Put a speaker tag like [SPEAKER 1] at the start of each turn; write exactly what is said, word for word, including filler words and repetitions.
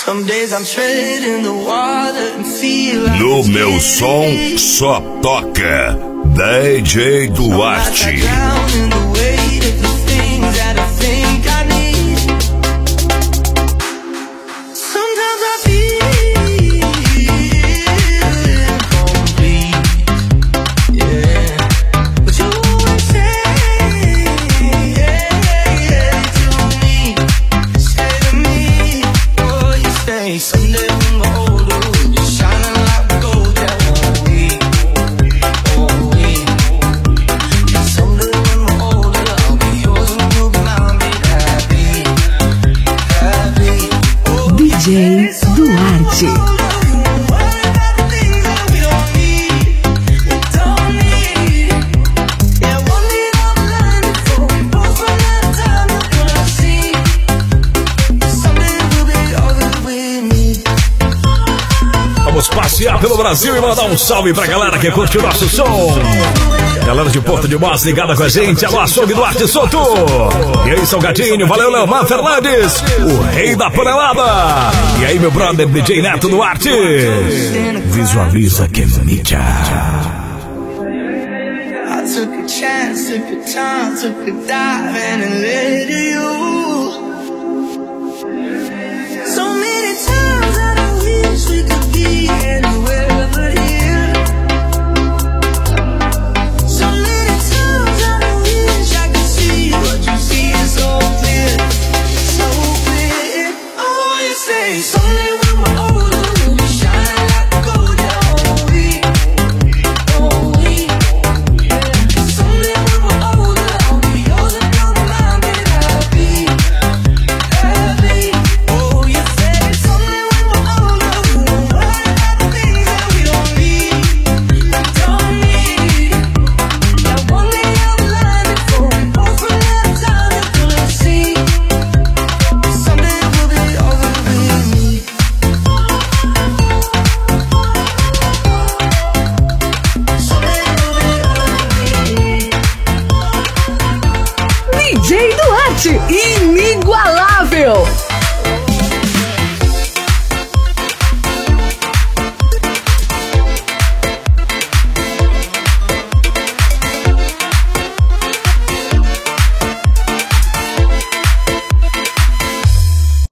[SPEAKER 1] No meu som só toca D J Duarte.
[SPEAKER 2] D J Duarte.
[SPEAKER 3] Vamos passear pelo Brasil e mandar um salve pra galera que curte o nosso som. Galera de Porto de Mós ligada com a gente. Alô, açougue Duarte Soto. E aí, Salgadinho, valeu, Leomar Fernandes, o rei da panelada. E aí, meu brother D J Neto Duarte. Visualiza que mídia.
[SPEAKER 4] I took a chance, took a time, took a dive and let you. So many times I wish we could be anywhere but here. So many times I wish I could see what you see is so clear, so clear. Oh, you say someday when we're older we'll be shining like gold, yeah, oh we, oh we. Someday when we're older I'll be yours and you'll be mine, baby, happy, happy. Oh, you say someday when we're older we won't worry about the things that we don't need, don't need. Yeah, one day I'll be lying before we both run out of time, you're gonna see. Someday we'll be over with me. Someday we'll be over with me.
[SPEAKER 2] D J Duarte, inigualável.